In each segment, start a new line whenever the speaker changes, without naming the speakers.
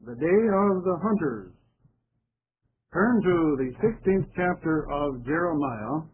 The Day of the Hunters. Turn to the 16th chapter of Jeremiah.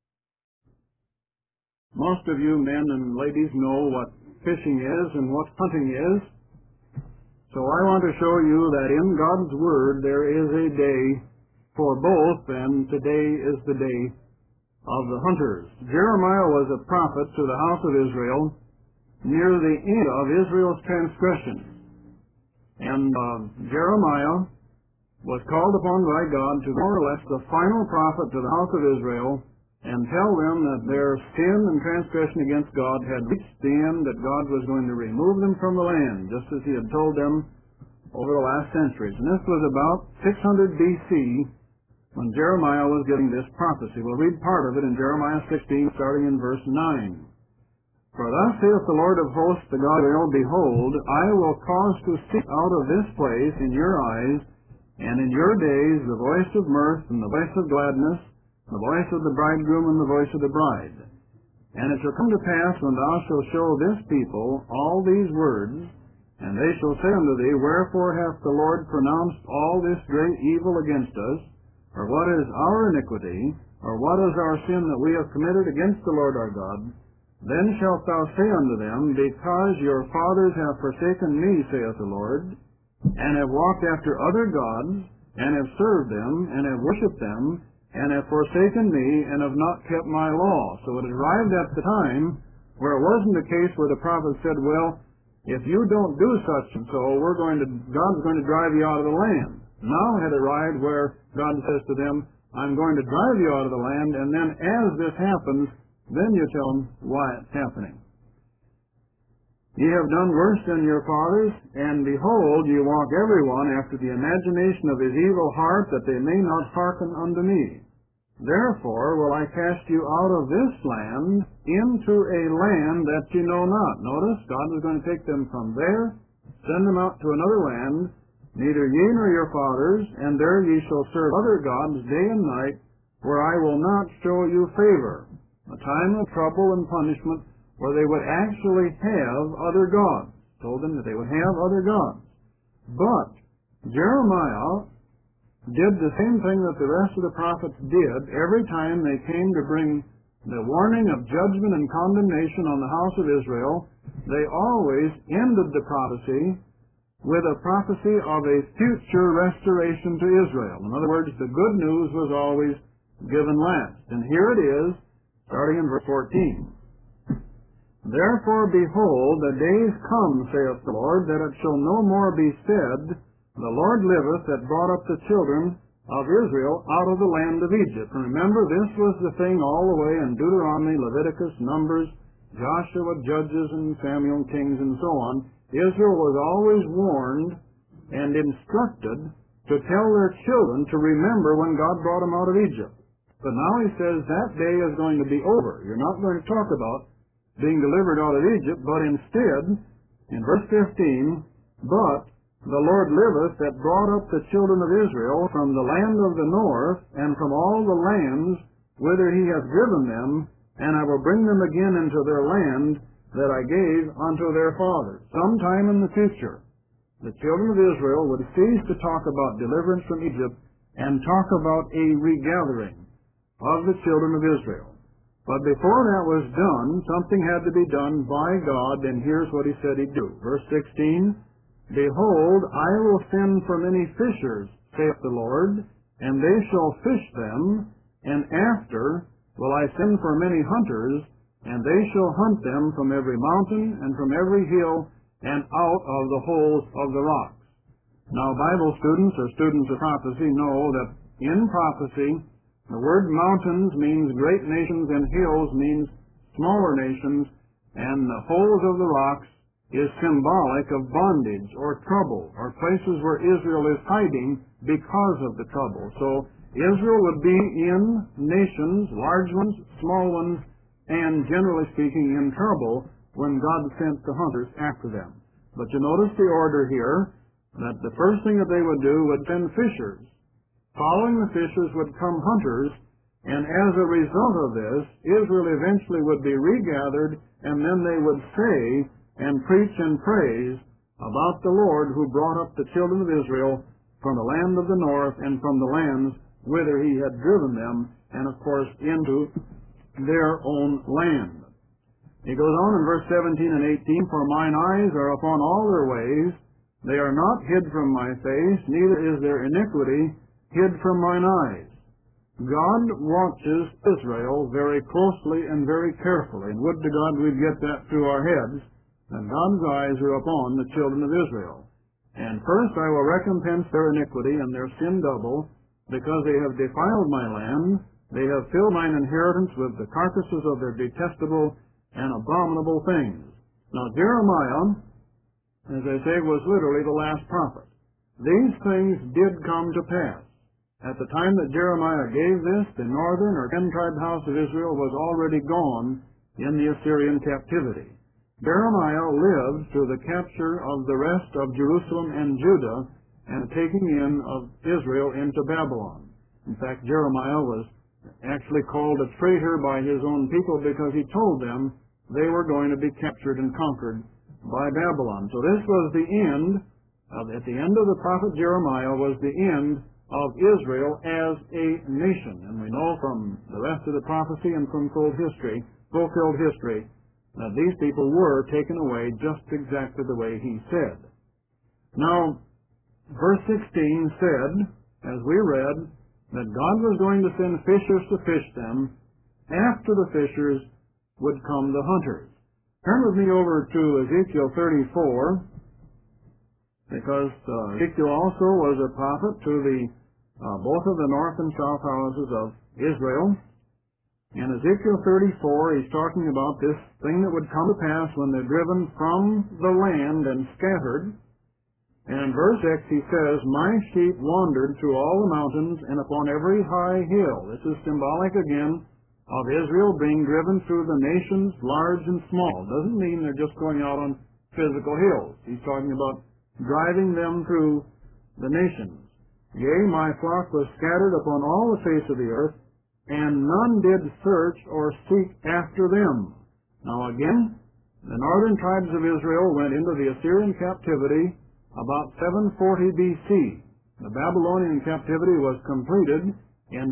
Most of you men and ladies know what fishing is and what hunting is. So I want to show you that in God's Word there is a day for both, and today is the day of the hunters. Jeremiah was a prophet to the house of Israel near the end of Israel's transgressions. And Jeremiah was called upon by God to more or less the final prophet to the house of Israel and tell them that their sin and transgression against God had reached the end, that God was going to remove them from the land, just as he had told them over the last centuries. And this was about 600 B.C. when Jeremiah was giving this prophecy. We'll read part of it in Jeremiah 16, starting in verse 9. For thus saith the Lord of hosts, the God of Israel, Behold, I will cause to cease out of this place in your eyes, and in your days, the voice of mirth, and the voice of gladness, the voice of the bridegroom, and the voice of the bride. And it shall come to pass, when thou shalt show this people all these words, and they shall say unto thee, Wherefore hath the Lord pronounced all this great evil against us? Or what is our iniquity? Or what is our sin that we have committed against the Lord our God? Then shalt thou say unto them, Because your fathers have forsaken me, saith the Lord, and have walked after other gods, and have served them, and have worshipped them, and have forsaken me, and have not kept my law. So it arrived at the time where it wasn't a case where the prophet said, Well, if you don't do such and so, God's going to drive you out of the land. Now had arrived where God says to them, I'm going to drive you out of the land, and then as this happens, then you tell them why it's happening. Ye have done worse than your fathers, and behold, ye walk every one after the imagination of his evil heart, that they may not hearken unto me. Therefore will I cast you out of this land into a land that ye know not. Notice, God is going to take them from there, send them out to another land, neither ye nor your fathers, and there ye shall serve other gods day and night, where I will not show you favor. A time of trouble and punishment where they would actually have other gods. Told them that they would have other gods. But Jeremiah did the same thing that the rest of the prophets did every time they came to bring the warning of judgment and condemnation on the house of Israel. They always ended the prophecy with a prophecy of a future restoration to Israel. In other words, the good news was always given last. And here it is, starting in verse 14. Therefore, behold, the days come, saith the Lord, that it shall no more be said, The Lord liveth that brought up the children of Israel out of the land of Egypt. And remember, this was the thing all the way in Deuteronomy, Leviticus, Numbers, Joshua, Judges, and Samuel, Kings, and so on. Israel was always warned and instructed to tell their children to remember when God brought them out of Egypt. But now he says that day is going to be over. You're not going to talk about being delivered out of Egypt, but instead, in verse 15, But the Lord liveth that brought up the children of Israel from the land of the north, and from all the lands whither he hath driven them, and I will bring them again into their land that I gave unto their fathers. Sometime in the future, the children of Israel would cease to talk about deliverance from Egypt and talk about a regathering of the children of Israel. But before that was done, something had to be done by God, and here's what he said he'd do. Verse 16, Behold, I will send for many fishers, saith the Lord, and they shall fish them, and after will I send for many hunters, and they shall hunt them from every mountain and from every hill and out of the holes of the rocks. Now, Bible students or students of prophecy know that in prophecy, the word mountains means great nations and hills means smaller nations, and the holes of the rocks is symbolic of bondage or trouble or places where Israel is hiding because of the trouble. So Israel would be in nations, large ones, small ones, and generally speaking in trouble when God sent the hunters after them. But you notice the order here, that the first thing that they would do would send fishers. Following the fishers would come hunters, and as a result of this, Israel eventually would be regathered, and then they would say and preach and praise about the Lord who brought up the children of Israel from the land of the north and from the lands whither he had driven them, and of course into their own land. He goes on in verse 17 and 18, For mine eyes are upon all their ways, they are not hid from my face, neither is their iniquity hid from mine eyes. God watches Israel very closely and very carefully, and would to God we'd get that through our heads, that God's eyes are upon the children of Israel. And first I will recompense their iniquity and their sin double, because they have defiled my land, they have filled mine inheritance with the carcasses of their detestable and abominable things. Now Jeremiah, as I say, was literally the last prophet. These things did come to pass. At the time that Jeremiah gave this, the northern or 10-tribe house of Israel was already gone in the Assyrian captivity. Jeremiah lived through the capture of the rest of Jerusalem and Judah and taking in of Israel into Babylon. In fact, Jeremiah was actually called a traitor by his own people because he told them they were going to be captured and conquered by Babylon. So this was the end, at the end of the prophet Jeremiah was the end of Israel as a nation. And we know from the rest of the prophecy and from fulfilled history, that these people were taken away just exactly the way he said. Now, verse 16 said, as we read, that God was going to send fishers to fish them. After the fishers would come the hunters. Turn with me over to Ezekiel 34, because Ezekiel also was a prophet to the both of the north and south houses of Israel. In Ezekiel 34, he's talking about this thing that would come to pass when they're driven from the land and scattered. And in verse 6 he says, My sheep wandered through all the mountains and upon every high hill. This is symbolic again of Israel being driven through the nations, large and small. Doesn't mean they're just going out on physical hills. He's talking about driving them through the nations. Yea, my flock was scattered upon all the face of the earth, and none did search or seek after them. Now again, the northern tribes of Israel went into the Assyrian captivity about 740 B.C. The Babylonian captivity was completed in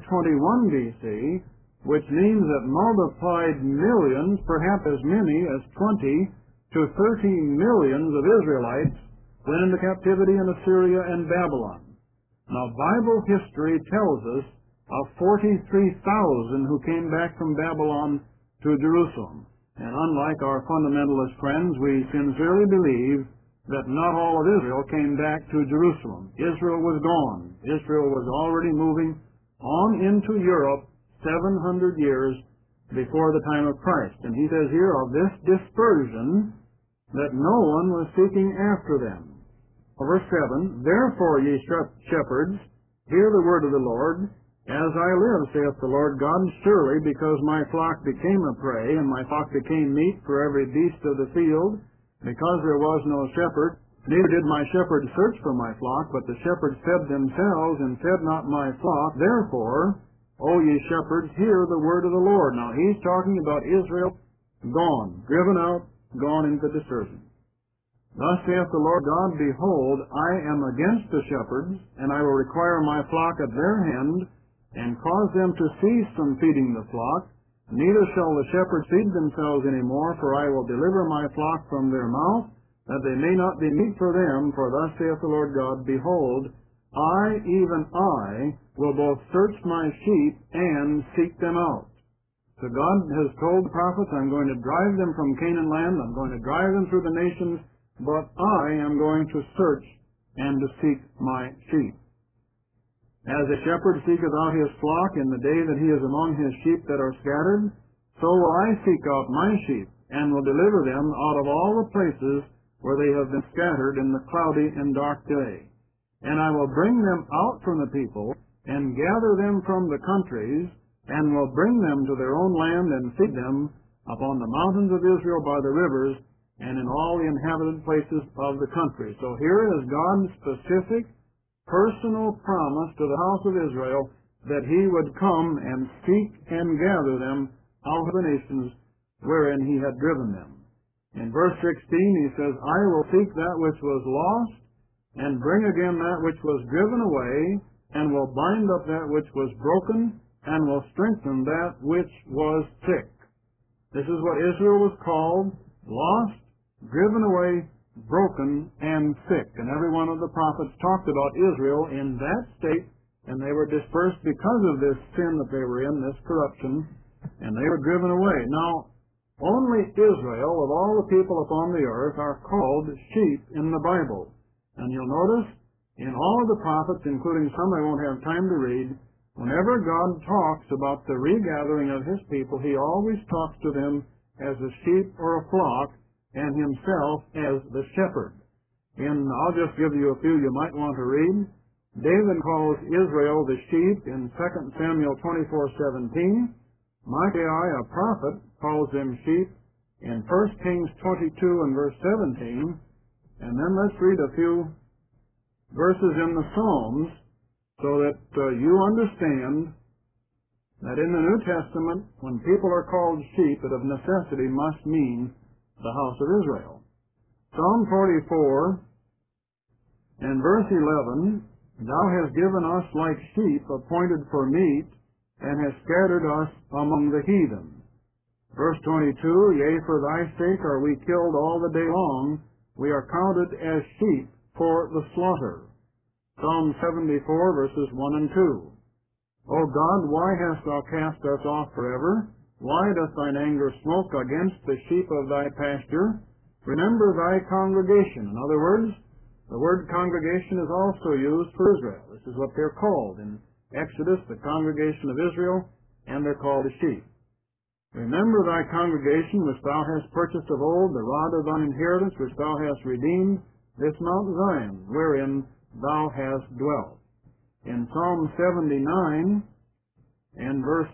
521 B.C., which means that multiplied millions, perhaps as many as 20 to 30 millions of Israelites went into captivity in Assyria and Babylon. Now, Bible history tells us of 43,000 who came back from Babylon to Jerusalem. And unlike our fundamentalist friends, we sincerely believe that not all of Israel came back to Jerusalem. Israel was gone. Israel was already moving on into Europe 700 years before the time of Christ. And he says here of this dispersion that no one was seeking after them. Verse 7, Therefore, ye shepherds, hear the word of the Lord. As I live, saith the Lord God, surely because my flock became a prey, and my flock became meat for every beast of the field, because there was no shepherd, neither did my shepherds search for my flock, but the shepherds fed themselves, and fed not my flock. Therefore, O ye shepherds, hear the word of the Lord. Now, he's talking about Israel gone, driven out, gone into dispersion. Thus saith the Lord God, Behold, I am against the shepherds, and I will require my flock at their hand, and cause them to cease from feeding the flock. Neither shall the shepherds feed themselves any more, for I will deliver my flock from their mouth, that they may not be meat for them. For thus saith the Lord God, Behold, I, even I, will both search my sheep and seek them out. So God has told the prophets, I'm going to drive them from Canaan land, I'm going to drive them through the nations, but I am going to search and to seek my sheep. As a shepherd seeketh out his flock in the day that he is among his sheep that are scattered, so will I seek out my sheep, and will deliver them out of all the places where they have been scattered in the cloudy and dark day. And I will bring them out from the people, and gather them from the countries, and will bring them to their own land, and feed them upon the mountains of Israel by the rivers, and in all the inhabited places of the country. So here is God's specific, personal promise to the house of Israel that he would come and seek and gather them out of the nations wherein he had driven them. In verse 16 he says, I will seek that which was lost, and bring again that which was driven away, and will bind up that which was broken, and will strengthen that which was sick. This is what Israel was called: lost, driven away, broken, and sick. And every one of the prophets talked about Israel in that state, and they were dispersed because of this sin that they were in, this corruption, and they were driven away. Now, only Israel, of all the people upon the earth, are called sheep in the Bible. And you'll notice, in all of the prophets, including some I won't have time to read, whenever God talks about the regathering of His people, He always talks to them as a sheep or a flock, and Himself as the shepherd. I'll just give you a few you might want to read. David calls Israel the sheep in 2 Samuel 24:17. Micaiah, a prophet, calls them sheep in 1 Kings 22 and verse 17. And then let's read a few verses in the Psalms so that you understand that in the New Testament, when people are called sheep, it of necessity must mean the house of Israel. Psalm 44 and verse 11, Thou hast given us like sheep appointed for meat, and hast scattered us among the heathen. Verse 22, Yea, for thy sake are we killed all the day long, we are counted as sheep for the slaughter. Psalm 74, verses 1 and 2. O God, why hast thou cast us off forever? Why doth thine anger smoke against the sheep of thy pasture? Remember thy congregation. In other words, the word congregation is also used for Israel. This is what they're called in Exodus, the congregation of Israel, and they're called the sheep. Remember thy congregation which thou hast purchased of old, the rod of thine inheritance which thou hast redeemed, this Mount Zion, wherein thou hast dwelt. In Psalm 79 and verse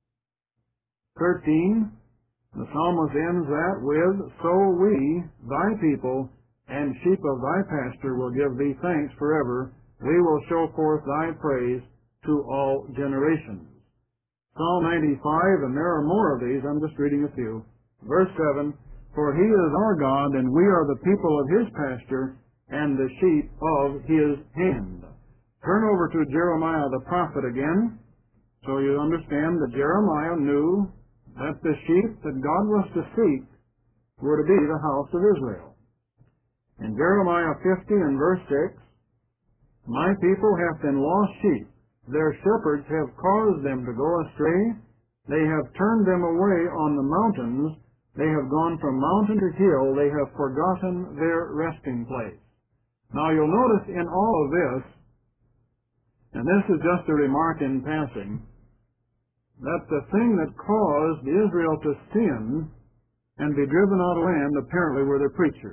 13, the psalmist ends that with, So we, thy people, and sheep of thy pasture, will give thee thanks forever. We will show forth thy praise to all generations. Psalm 95, and there are more of these, I'm just reading a few. Verse 7, For he is our God, and we are the people of his pasture, and the sheep of his hand. Turn over to Jeremiah the prophet again, so you understand that Jeremiah knew that the sheep that God was to seek were to be the house of Israel. In Jeremiah 50 and verse 6, My people have been lost sheep. Their shepherds have caused them to go astray. They have turned them away on the mountains. They have gone from mountain to hill. They have forgotten their resting place. Now you'll notice in all of this, and this is just a remark in passing, that the thing that caused Israel to sin and be driven out of land apparently were the preachers.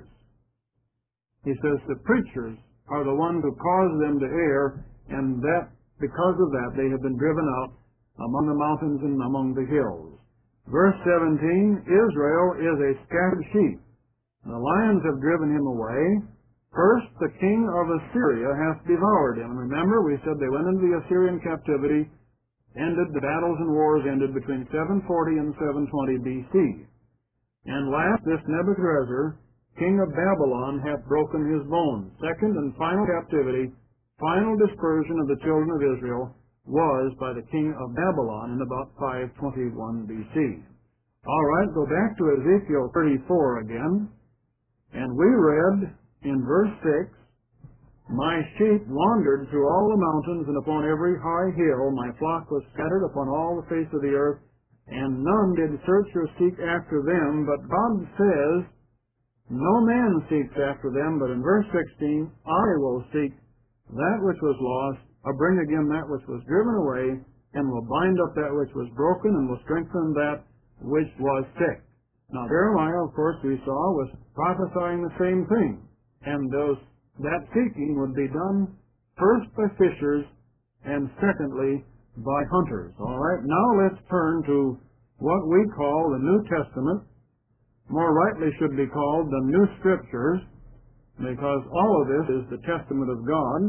He says the preachers are the ones who caused them to err, and that because of that they have been driven out among the mountains and among the hills. Verse 17, Israel is a scattered sheep. The lions have driven him away. First, the king of Assyria hath devoured him. Remember, we said they went into the Assyrian captivity, the battles and wars ended between 740 and 720 B.C. And last, this Nebuchadnezzar, king of Babylon, hath broken his bones. Second and final captivity, final dispersion of the children of Israel, was by the king of Babylon in about 521 B.C. All right, go back to Ezekiel 34 again, and we read in verse 6, My sheep wandered through all the mountains and upon every high hill. My flock was scattered upon all the face of the earth, and none did search or seek after them. But God says, No man seeks after them, but in verse 16, I will seek that which was lost, or bring again that which was driven away, and will bind up that which was broken, and will strengthen that which was sick. Now Jeremiah, of course, we saw, was prophesying the same thing. And that seeking would be done first by fishers, and secondly by hunters. All right, now let's turn to what we call the New Testament. More rightly should be called the New Scriptures, because all of this is the testament of God.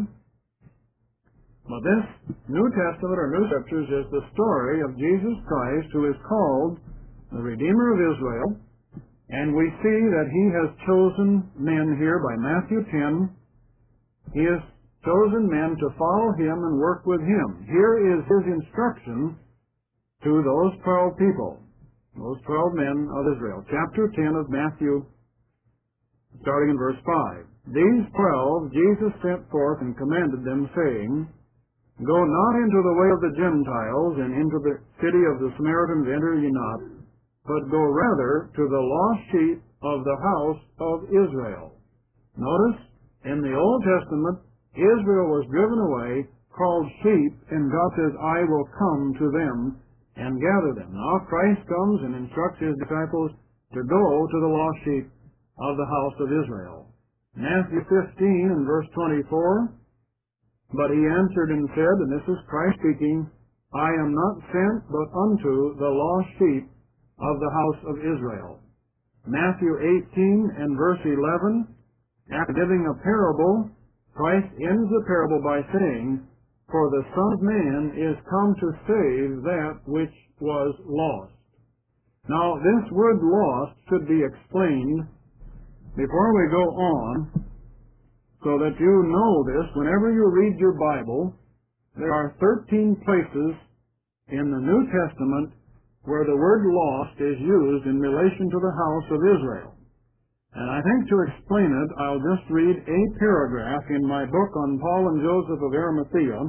But this New Testament or New Scriptures is the story of Jesus Christ, who is called the Redeemer of Israel, And we see that he has chosen men here by Matthew 10. He has chosen men to follow him and work with him. Here is his instruction to those 12 people, those 12 men of Israel. Chapter 10 of Matthew, starting in verse 5. These 12 Jesus sent forth and commanded them, saying, Go not into the way of the Gentiles, and into the city of the Samaritans enter ye not, but go rather to the lost sheep of the house of Israel. Notice, in the Old Testament, Israel was driven away, called sheep, and God says, I will come to them and gather them. Now Christ comes and instructs his disciples to go to the lost sheep of the house of Israel. Matthew 15 and verse 24, But he answered and said, and this is Christ speaking, I am not sent but unto the lost sheep of the house of Israel. Matthew 18 and verse 11, after giving a parable, Christ ends the parable by saying, For the Son of Man is come to save that which was lost. Now, this word lost should be explained before we go on, so that you know this. Whenever you read your Bible, there are 13 places in the New Testament where the word lost is used in relation to the house of Israel. And I think to explain it, I'll just read a paragraph in my book on Paul and Joseph of Arimathea,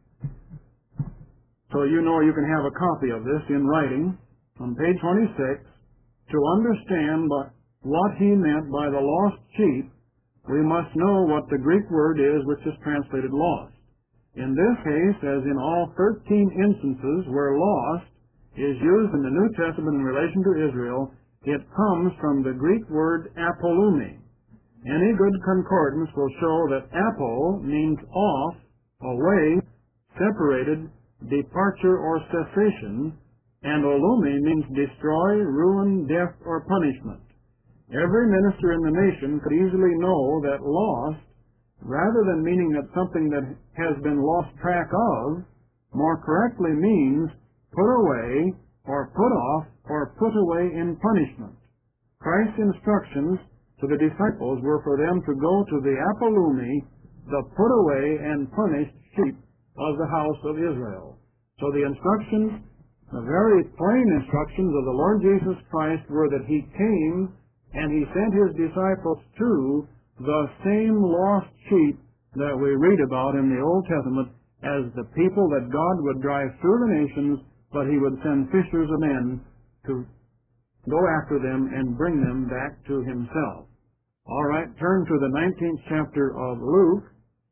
so you know you can have a copy of this in writing on page 26. To understand what he meant by the lost sheep, we must know what the Greek word is which is translated lost. In this case, as in all 13 instances where lost is used in the New Testament in relation to Israel, it comes from the Greek word apolumi. Any good concordance will show that apo means off, away, separated, departure, or cessation, and olumi means destroy, ruin, death, or punishment. Every minister in the nation could easily know that lost, rather than meaning that something that has been lost track of, more correctly means put away, or put off, or put away in punishment. Christ's instructions to the disciples were for them to go to the apolumi, the put away and punished sheep of the house of Israel. So the instructions, the very plain instructions of the Lord Jesus Christ were that he came and he sent his disciples to the same lost sheep that we read about in the Old Testament as the people that God would drive through the nations, but he would send fishers of men to go after them and bring them back to himself. All right, turn to the 19th chapter of Luke.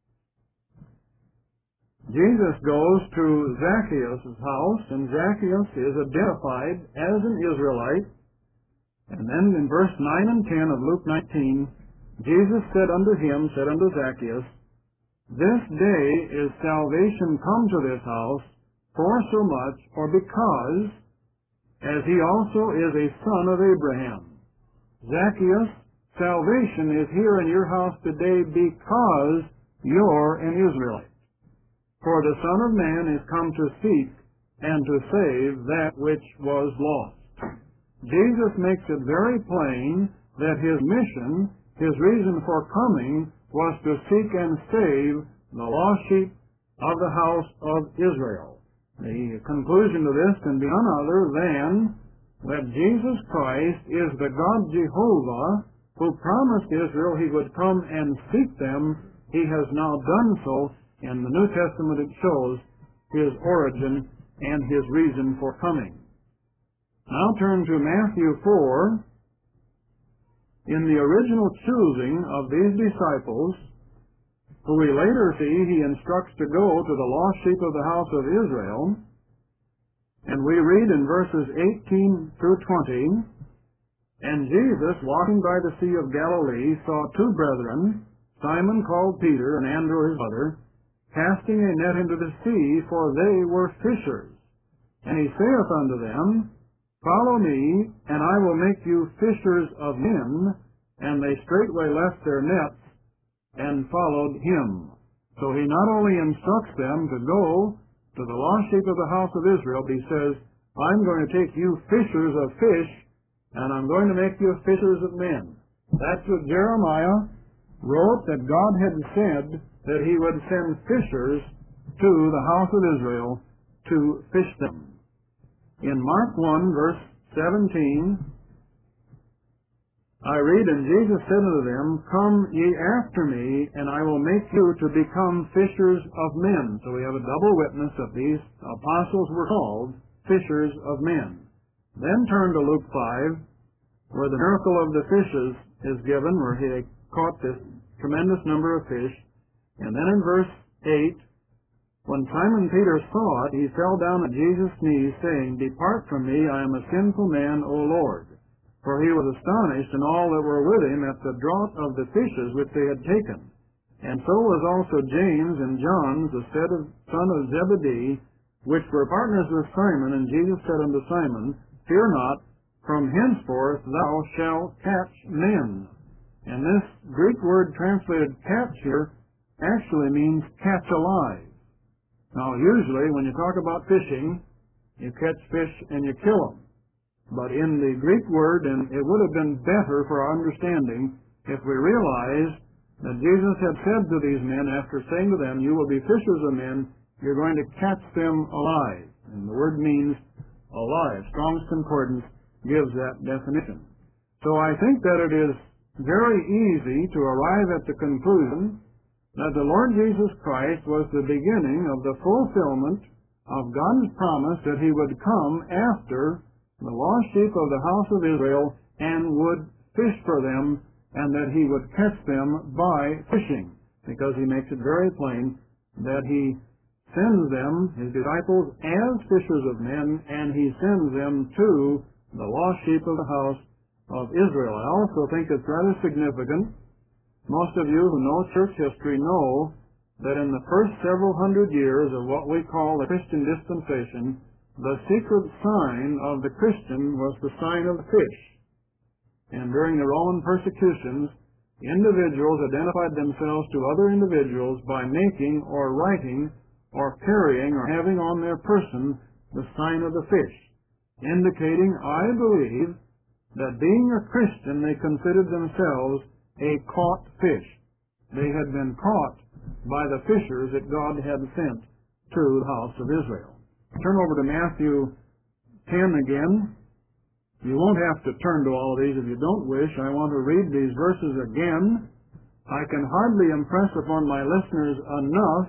Jesus goes to Zacchaeus' house, and Zacchaeus is identified as an Israelite. And then in verse 9 and 10 of Luke 19, Jesus said unto Zacchaeus, This day is salvation come to this house, forsomuch, or because, as he also is a son of Abraham. Zacchaeus, salvation is here in your house today because you're an Israelite. For the Son of Man is come to seek and to save that which was lost. Jesus makes it very plain that his mission, his reason for coming, was to seek and save the lost sheep of the house of Israel. The conclusion to this can be none other than that Jesus Christ is the God Jehovah who promised Israel he would come and seek them. He has now done so. In the New Testament it shows his origin and his reason for coming. Now turn to Matthew 4. In the original choosing of these disciples, who we later see he instructs to go to the lost sheep of the house of Israel, and we read in verses 18 through 20, And Jesus, walking by the Sea of Galilee, saw two brethren, Simon called Peter, and Andrew his brother, casting a net into the sea, for they were fishers. And he saith unto them, Follow me, and I will make you fishers of men. And they straightway left their nets and followed him. So he not only instructs them to go to the lost sheep of the house of Israel, but he says, I'm going to take you fishers of fish and I'm going to make you fishers of men. That's what Jeremiah wrote, that God had said that he would send fishers to the house of Israel to fish them. In Mark 1, verse 17, I read, And Jesus said unto them, Come ye after me, and I will make you to become fishers of men. So we have a double witness that these apostles were called fishers of men. Then turn to Luke 5, where the miracle of the fishes is given, where he caught this tremendous number of fish. And then in verse 8, when Simon Peter saw it, he fell down at Jesus' knees, saying, Depart from me, I am a sinful man, O Lord. For he was astonished, and all that were with him, at the draught of the fishes which they had taken. And so was also James and John, the son of Zebedee, which were partners with Simon. And Jesus said unto Simon, Fear not, from henceforth thou shalt catch men. And this Greek word translated catch here actually means catch alive. Now, usually when you talk about fishing, you catch fish and you kill them. But in the Greek word, and it would have been better for our understanding if we realized that Jesus had said to these men, after saying to them, You will be fishers of men, you're going to catch them alive. And the word means alive. Strong's Concordance gives that definition. So I think that it is very easy to arrive at the conclusion that the Lord Jesus Christ was the beginning of the fulfillment of God's promise that he would come after the lost sheep of the house of Israel and would fish for them, and that he would catch them by fishing, because he makes it very plain that he sends them, his disciples, as fishers of men, and he sends them to the lost sheep of the house of Israel. I also think it's rather significant. Most of you who know church history know that in the first several hundred years of what we call the Christian dispensation, the secret sign of the Christian was the sign of the fish. And during the Roman persecutions, individuals identified themselves to other individuals by making or writing or carrying or having on their person the sign of the fish, indicating, I believe, that being a Christian, they considered themselves a caught fish. They had been caught by the fishers that God had sent to the house of Israel. Turn over to Matthew 10 again. You won't have to turn to all of these if you don't wish. I want to read these verses again. I can hardly impress upon my listeners enough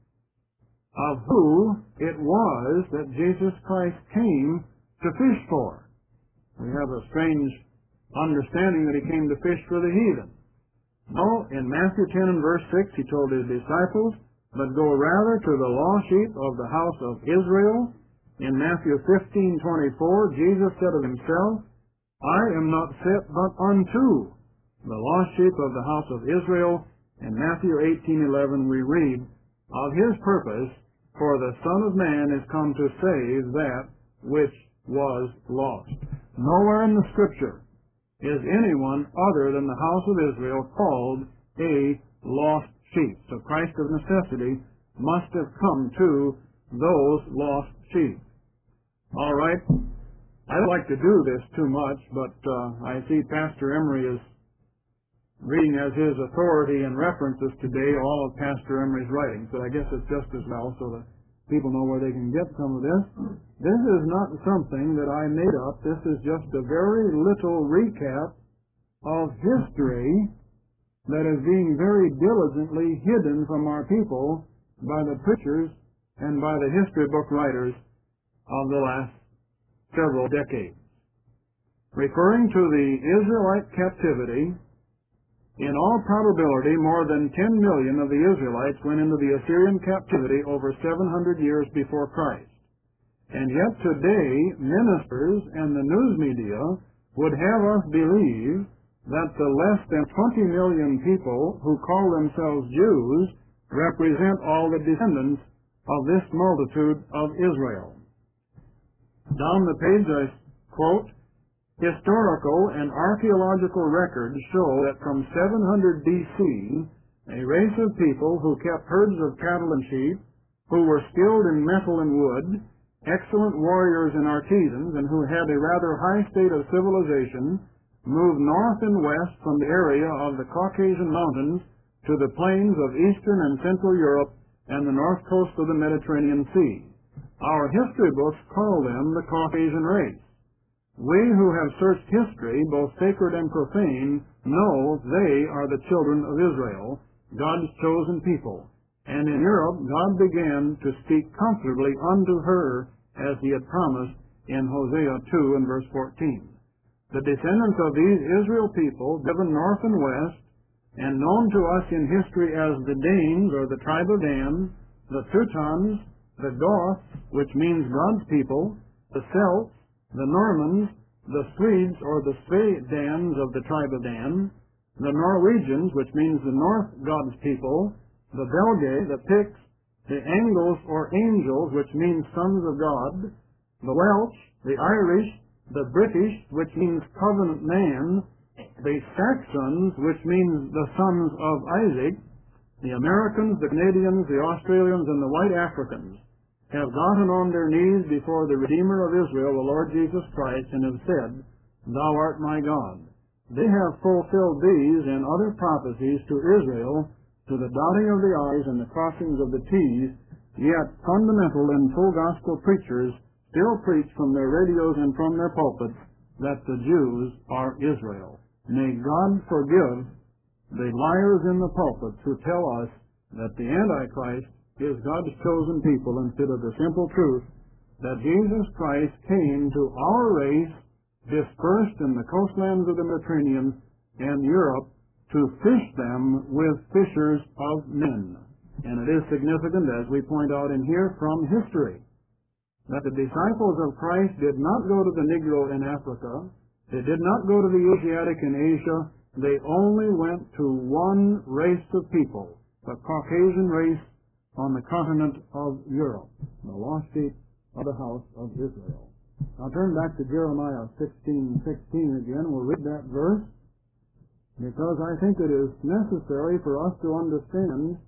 of who it was that Jesus Christ came to fish for. We have a strange understanding that he came to fish for the heathen. No, in Matthew 10 and verse 6, he told his disciples, But go rather to the lost sheep of the house of Israel. In Matthew 15:24, Jesus said of himself, I am not sent but unto the lost sheep of the house of Israel. In Matthew 18:11, we read of his purpose, For the Son of Man is come to save that which was lost. Nowhere in the Scripture is anyone other than the house of Israel called a lost sheep. So Christ of necessity must have come to those lost sheep. All right. I don't like to do this too much, but I see Pastor Emery is reading as his authority and references today all of Pastor Emery's writings, but I guess it's just as well so that people know where they can get some of this. This is not something that I made up. This is just a very little recap of history that is being very diligently hidden from our people by the preachers and by the history book writers of the last several decades. Referring to the Israelite captivity, in all probability, more than 10 million of the Israelites went into the Assyrian captivity over 700 years before Christ. And yet today, ministers and the news media would have us believe that the less than 20 million people who call themselves Jews represent all the descendants of this multitude of Israel. Down the page I quote, Historical and archaeological records show that from 700 B.C., a race of people who kept herds of cattle and sheep, who were skilled in metal and wood, excellent warriors and artisans, and who had a rather high state of civilization, moved north and west from the area of the Caucasian Mountains to the plains of eastern and central Europe and the north coast of the Mediterranean Sea. Our history books call them the Caucasian race. We who have searched history, both sacred and profane, know they are the children of Israel, God's chosen people. And in Europe, God began to speak comfortably unto her as he had promised in Hosea 2 and verse 14. The descendants of these Israel people, driven north and west, and known to us in history as the Danes, or the tribe of Dan, the Teutons, the Goths, which means God's people, the Celts, the Normans, the Swedes, or the Svedans of the tribe of Dan, the Norwegians, which means the North God's people, the Belgae, the Picts, the Angles, or angels, which means sons of God, the Welsh, the Irish, the British, which means covenant man, the Saxons, which means the sons of Isaac, the Americans, the Canadians, the Australians, and the white Africans, have gotten on their knees before the Redeemer of Israel, the Lord Jesus Christ, and have said, Thou art my God. They have fulfilled these and other prophecies to Israel, to the dotting of the I's and the crossings of the T's, yet fundamental and full gospel preachers still preach from their radios and from their pulpits that the Jews are Israel. May God forgive the liars in the pulpits who tell us that the Antichrist is God's chosen people, instead of the simple truth that Jesus Christ came to our race, dispersed in the coastlands of the Mediterranean and Europe, to fish them with fishers of men. And it is significant, as we point out in here from history, that the disciples of Christ did not go to the Negro in Africa. They did not go to the Asiatic in Asia. They only went to one race of people, the Caucasian race on the continent of Europe, the lost sheep of the house of Israel. Now turn back to Jeremiah 16:16 again. We'll read that verse, because I think it is necessary for us to understand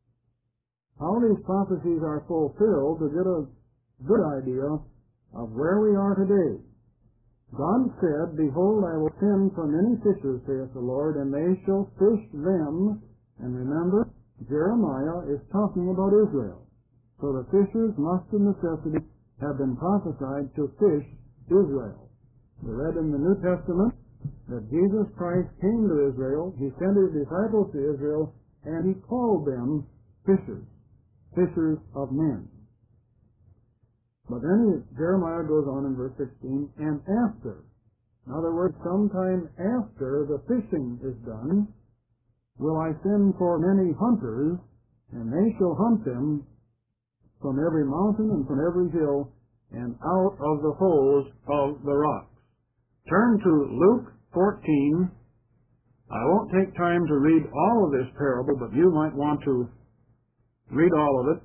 how these prophecies are fulfilled to get a good idea of where we are today. God said, Behold, I will send for many fishers, saith the Lord, and they shall fish them. And remember, Jeremiah is talking about Israel. So the fishers must of necessity have been prophesied to fish Israel. We read in the New Testament that Jesus Christ came to Israel, he sent his disciples to Israel, and he called them fishers, fishers of men. But then Jeremiah goes on in verse 16, and after, in other words, sometime after the fishing is done, will I send for many hunters, and they shall hunt them from every mountain and from every hill, and out of the holes of the rocks. Turn to Luke 14. I won't take time to read all of this parable, but you might want to read all of it.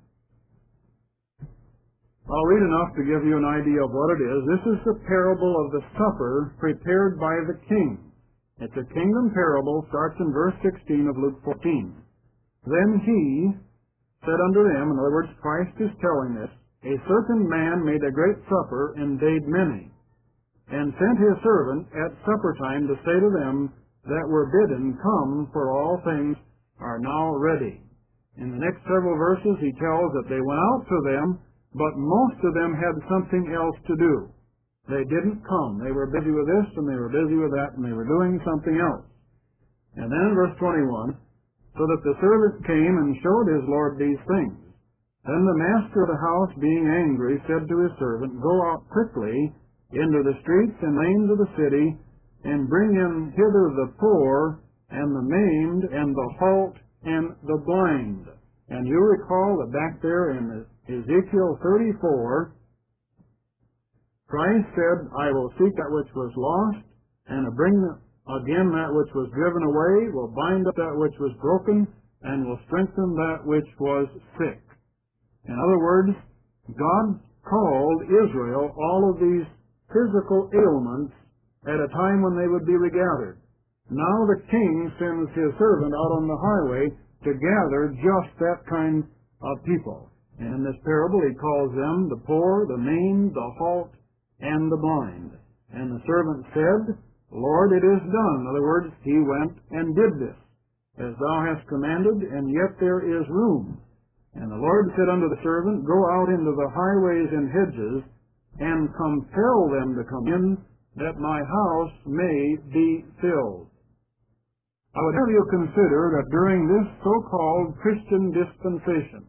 I'll read enough to give you an idea of what it is. This is the parable of the supper prepared by the king. It's a kingdom parable, starts in verse 16 of Luke 14. Then he said unto them, in other words, Christ is telling this, A certain man made a great supper, and bade many, and sent his servant at supper time to say to them that were bidden, Come, for all things are now ready. In the next several verses he tells that they went out to them, but most of them had something else to do. They didn't come. They were busy with this, and they were busy with that, and they were doing something else. And then in verse 21, so that the servant came and showed his lord these things. Then the master of the house, being angry, said to his servant, Go out quickly into the streets and lanes of the city, and bring in hither the poor, and the maimed, and the halt, and the blind. And you recall that back there in Ezekiel 34, Christ said, I will seek that which was lost, and bring again that which was driven away, will bind up that which was broken, and will strengthen that which was sick. In other words, God called Israel all of these physical ailments at a time when they would be regathered. Now the king sends his servant out on the highway to gather just that kind of people. And in this parable he calls them the poor, the maimed, the halt, and the blind. And the servant said, Lord, it is done. In other words, he went and did this, as thou hast commanded, and yet there is room. And the Lord said unto the servant, Go out into the highways and hedges, and compel them to come in, that my house may be filled. I would have you consider that during this so-called Christian dispensation,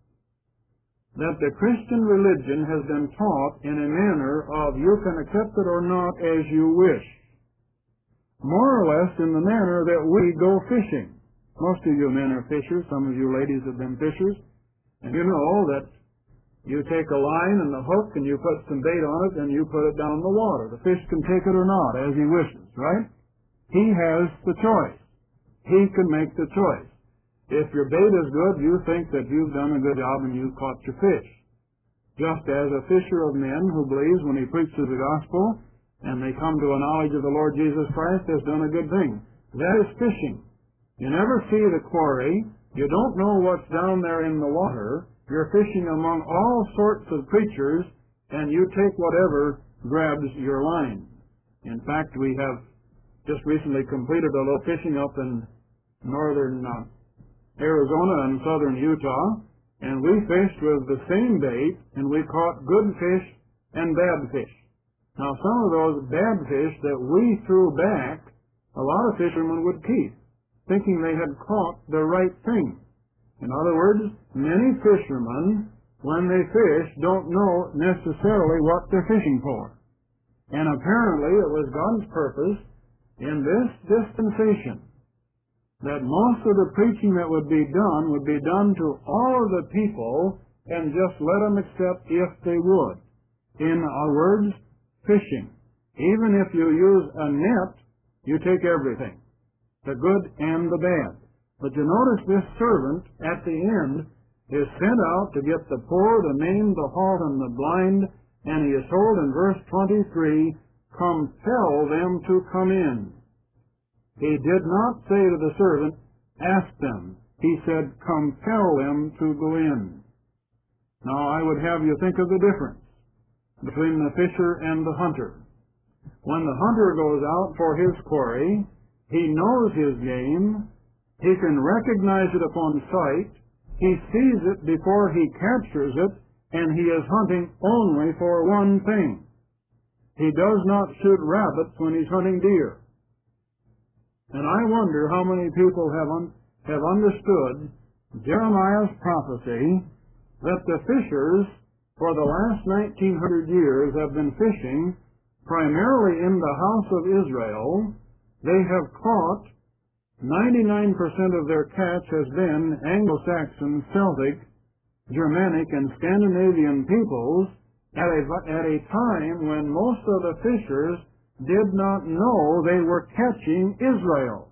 that the Christian religion has been taught in a manner of you can accept it or not as you wish. More or less in the manner that we go fishing. Most of you men are fishers. Some of you ladies have been fishers. And you know that you take a line and the hook and you put some bait on it and you put it down in the water. The fish can take it or not as he wishes, right? He has the choice. He can make the choice. If your bait is good, you think that you've done a good job and you've caught your fish. Just as a fisher of men who believes when he preaches the gospel and they come to a knowledge of the Lord Jesus Christ has done a good thing. That is fishing. You never see the quarry. You don't know what's down there in the water. You're fishing among all sorts of creatures, and you take whatever grabs your line. In fact, we have just recently completed a little fishing up in northern Arizona and southern Utah, and we fished with the same bait, and we caught good fish and bad fish. Now, some of those bad fish that we threw back, a lot of fishermen would keep, thinking they had caught the right thing. In other words, many fishermen, when they fish, don't know necessarily what they're fishing for. And apparently it was God's purpose in this dispensation that most of the preaching that would be done to all of the people and just let them accept if they would. In other words, fishing. Even if you use a net, you take everything, the good and the bad. But you notice this servant at the end is sent out to get the poor, the maimed, the halt, and the blind, and he is told in verse 23, compel them to come in. He did not say to the servant, ask them. He said, compel them to go in. Now I would have you think of the difference between the fisher and the hunter. When the hunter goes out for his quarry, he knows his game. He can recognize it upon sight. He sees it before he captures it, and he is hunting only for one thing. He does not shoot rabbits when he's hunting deer. And I wonder how many people have understood Jeremiah's prophecy that the fishers for the last 1900 years have been fishing primarily in the house of Israel. They have caught 99% of their catch has been Anglo-Saxon, Celtic, Germanic, and Scandinavian peoples at a time when most of the fishers did not know they were catching Israel.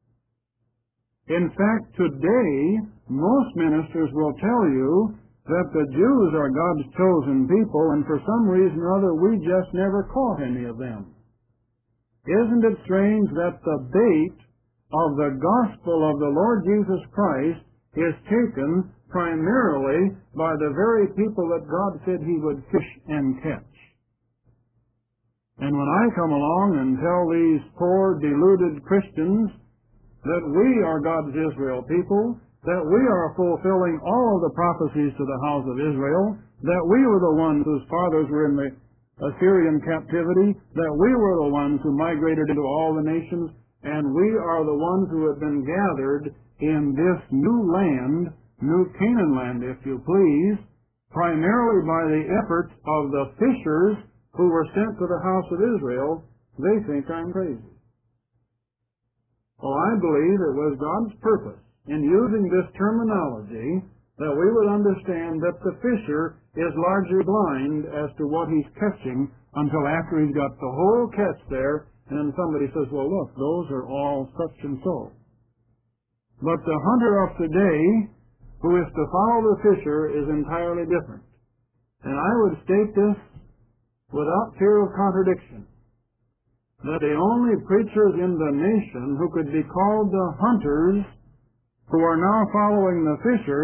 In fact, today, most ministers will tell you that the Jews are God's chosen people, and for some reason or other, we just never caught any of them. Isn't it strange that the bait of the gospel of the Lord Jesus Christ is taken primarily by the very people that God said he would fish and catch? And when I come along and tell these poor, deluded Christians that we are God's Israel people, that we are fulfilling all of the prophecies to the house of Israel, that we were the ones whose fathers were in the Assyrian captivity, that we were the ones who migrated into all the nations, and we are the ones who have been gathered in this new land, New Canaan land, if you please, primarily by the efforts of the fishers who were sent to the house of Israel. They think I'm crazy. Well, I believe it was God's purpose in using this terminology that we would understand that the fisher is largely blind as to what he's catching until after he's got the whole catch there. And then somebody says, well, look, those are all such and so. But the hunter of today, who is to follow the fisher, is entirely different. And I would state this without fear of contradiction, that the only preachers in the nation who could be called the hunters, who are now following the fishers,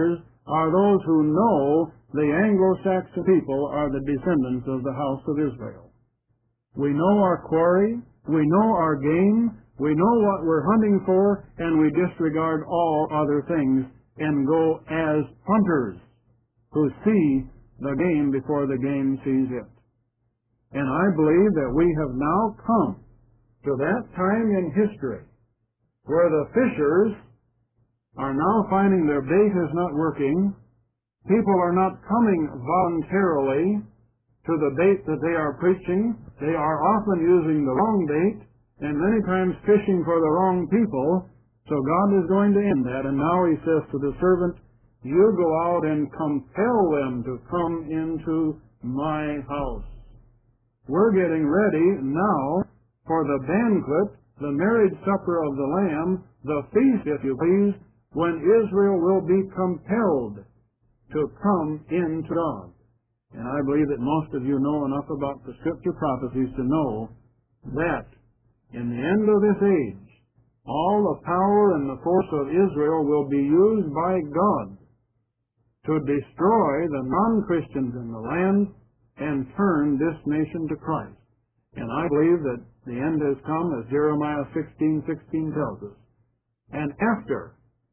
are those who know the Anglo-Saxon people are the descendants of the house of Israel. We know our quarry, we know our game, we know what we're hunting for, and we disregard all other things and go as hunters who see the game before the game sees it. And I believe that we have now come to that time in history where the fishers are now finding their bait is not working. People are not coming voluntarily to the bait that they are preaching. They are often using the wrong bait and many times fishing for the wrong people. So God is going to end that. And now he says to the servant, you go out and compel them to come into my house. We're getting ready now for the banquet, the marriage supper of the Lamb, the feast, if you please, when Israel will be compelled to come into God. And I believe that most of you know enough about the Scripture prophecies to know that in the end of this age, all the power and the force of Israel will be used by God to destroy the non-Christians in the land and turn this nation to Christ. And I believe that the end has come, as Jeremiah 16:16 tells us. And after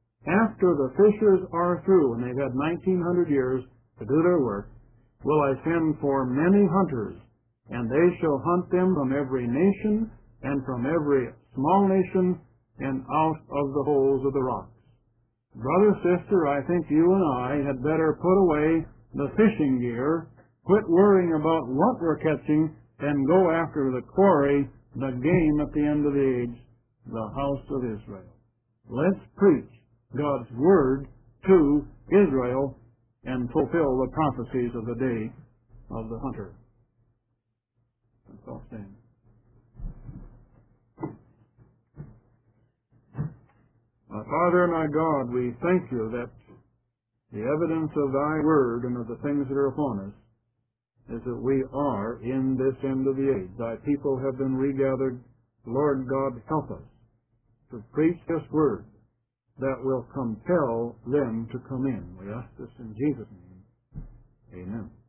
the fishers are through, and they've had 1900 years to do their work, will I send for many hunters, and they shall hunt them from every nation and from every small nation and out of the holes of the rocks. Brother, sister, I think you and I had better put away the fishing gear, quit worrying about what we're catching, and go after the quarry, the game at the end of the age, the house of Israel. Let's preach God's Word to Israel and fulfill the prophecies of the day of the hunter. Let's all stand. My Father and my God, we thank you that the evidence of thy Word and of the things that are upon us is that we are in this end of the age. Thy people have been regathered. Lord God, help us to preach this Word that will compel them to come in. We ask this in Jesus' name. Amen.